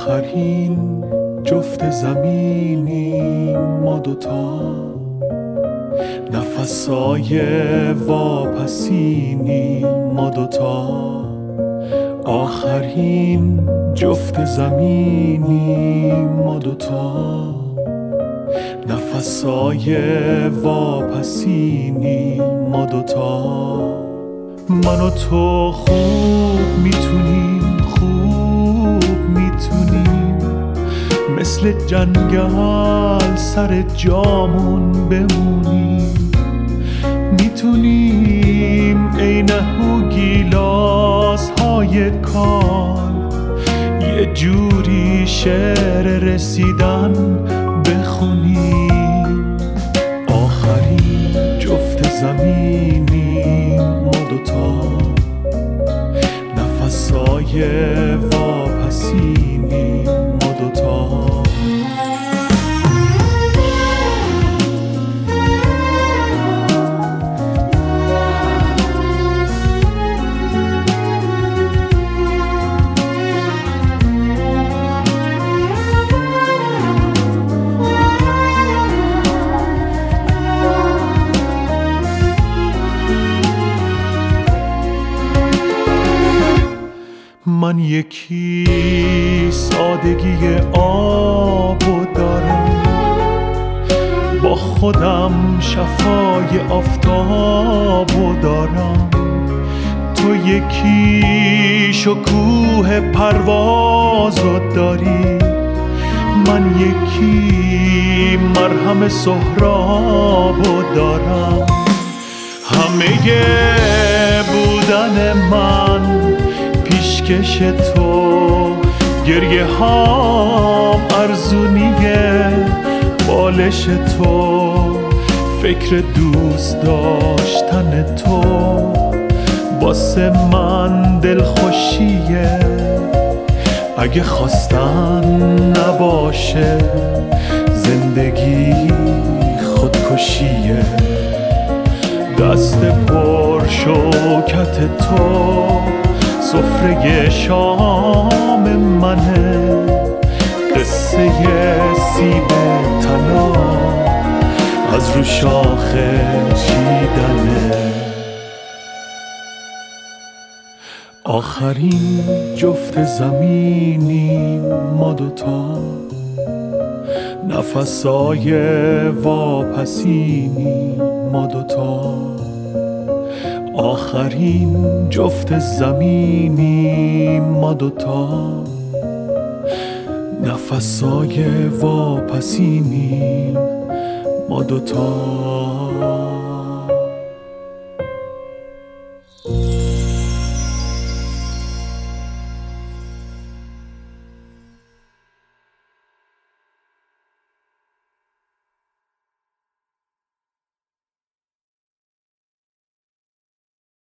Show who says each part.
Speaker 1: آخرین جفت زمینیم ما دوتا، نفسای واپسینیم ما دوتا. آخرین جفت زمینیم ما دوتا، نفسای واپسینیم ما دوتا. من و تو خوب میتونیم مثل جنگل سر جامون بمونیم. میتونیم عین گیلاس های کال یه جوری شعر رسیدن بخونیم. آخرین جفت زمینیم ما دوتا، نفسای واپسینیم ما دوتا. من یکی سادگی آبو دارم، با خودم شفای آفتابو دارم. تو یکی شکوه پروازو داری، من یکی مرهم سهرابو دارم. همه بودن من پیشکش تو، گریه هام ارزونیه بالش تو، فکر دوست داشتن تو واسه من دلخوشیه. اگه خواستن نباشه زندگی خودکشیه. دست پر شوکت تو سفره شام منه، قصه سیب طلا از رو شاخه چیدنه. آخرین جفت زمینیم ما دوتا، نفسای واپسینیم ما دوتا. آخرین جفت زمینیم ما دوتا، نفسای واپسینیم ما دوتا.